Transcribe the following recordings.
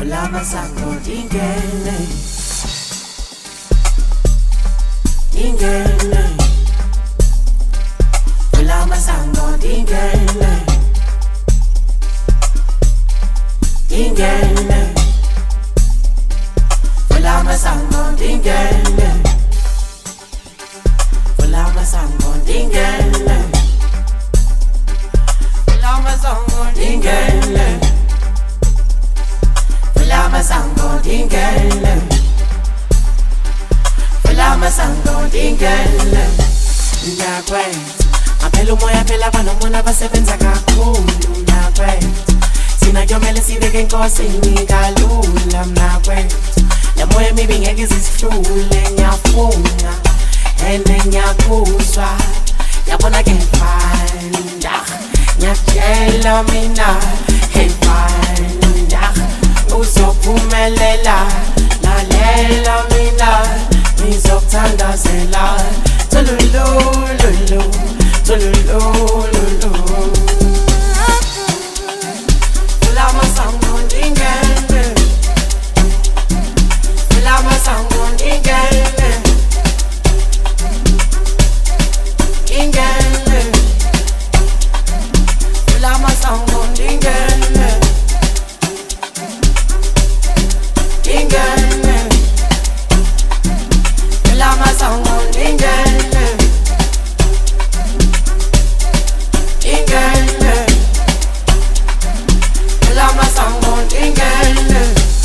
Ulama sango dingene, dingene. Ulama sango dingene, dingene. Ulama sango dingene, ulama sango dingene, ulama sango dingene. Ulama sango dingene, ulama sango dingene. Nyakwethu, ngaphela umoya phela banomona basebenza kakhulu. Nyakwethu, sina kuyomele sibeke enkosini kalula. Mnakwethu, le moya emibi ngeke izisihlule. Ngiyafuna ene ngiyakuzwa, yabona ke fine. Ngiyakutshela mina hey fine. Uzophumelela, lalela mina, ngizokuthandazela. Tululululu, tululululu. Ulama sango dingene, ulama sango dingene, dingene. Ulama sango dingene, dingene. Ulama sango dingene, dingene. Ulama sango dingene.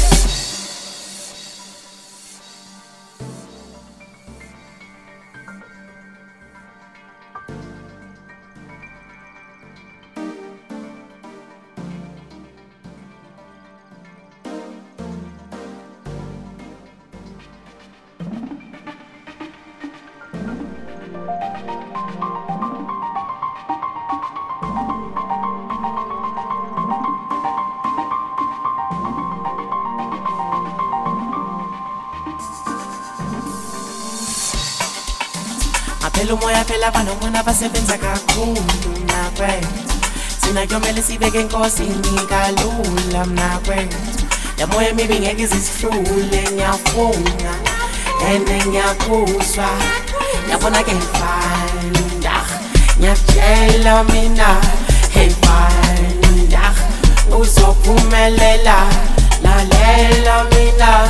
Ngaphela umoya phela banomona basebenza kakhulu. Mnakwethu, sina kuyomele sibeke enkosini kalula. Mnakwethu, le moya emibi ngeke izisihlule. Ngiyafuna ene ngiyakuzwa, yabona ke fine. Ngiyakutshela mina hey fine. Uzophumelela, lalela mina,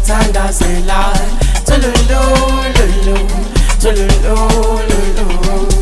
ngizokuthandazela. Tululululu, tululululu.